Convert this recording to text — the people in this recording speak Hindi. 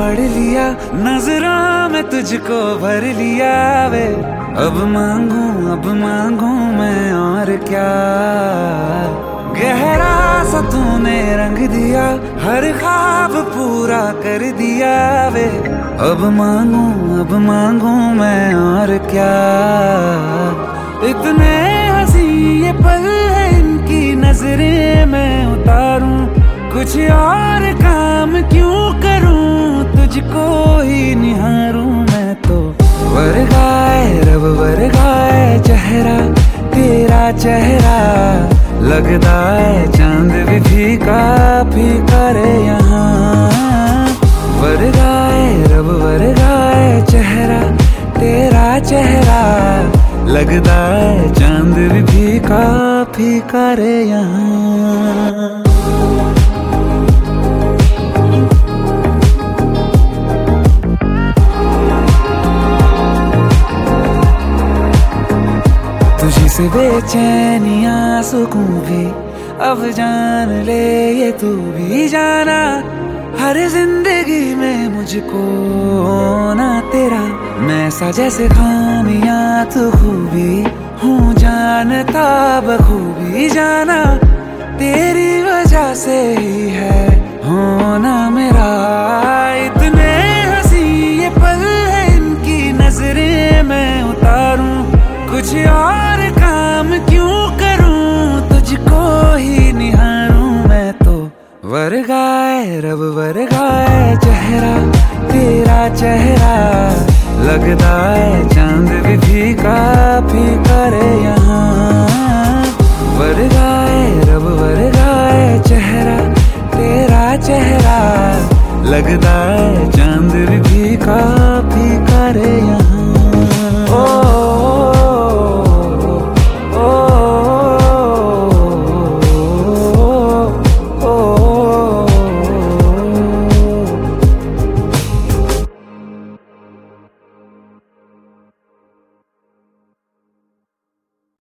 पढ़ लिया, नजरों में तुझको भर लिया वे। अब मांगू मैं और क्या, गहरा सा तूने रंग दिया, हर ख्वाब पूरा कर दिया वे। अब मांगू मैं और क्या, इतने हंसी ये पल है इनकी नजरें मैं उतारूं, कुछ और काम क्यों करूं, तुझको ही निहारूं मैं तो। वर्गाए रब वर्गाए चेहरा, तेरा चेहरा लगता है चांद भी फीका फीका रे यहाँ। वर्गाए रब वर्गाए चेहरा, तेरा चेहरा लगता है चांद भी फीका फीका रे यहाँ। तुझी से बेचैनियां सुकून भी अब जान ले ये तू भी जाना, हर जिंदगी में मुझको ना तेरा मैं सा जैसे खामियां तू खूबी हूँ जानता बखूबी जाना, तेरी वजह से ही है होना मेरा। इतने हंसी ये पल है इनकी नजरें मैं उतारूं, कुछ और काम क्यों करूं, तुझको ही निहारूं मैं तो। वर्गाए रब वर्गाए चेहरा, तेरा चेहरा लगता है चांद भी फीका फीका रे यहाँ। वर्गाए रब वर्गाए चेहरा, तेरा चेहरा लगता है चांद भी फीका फीका रे यहाँ।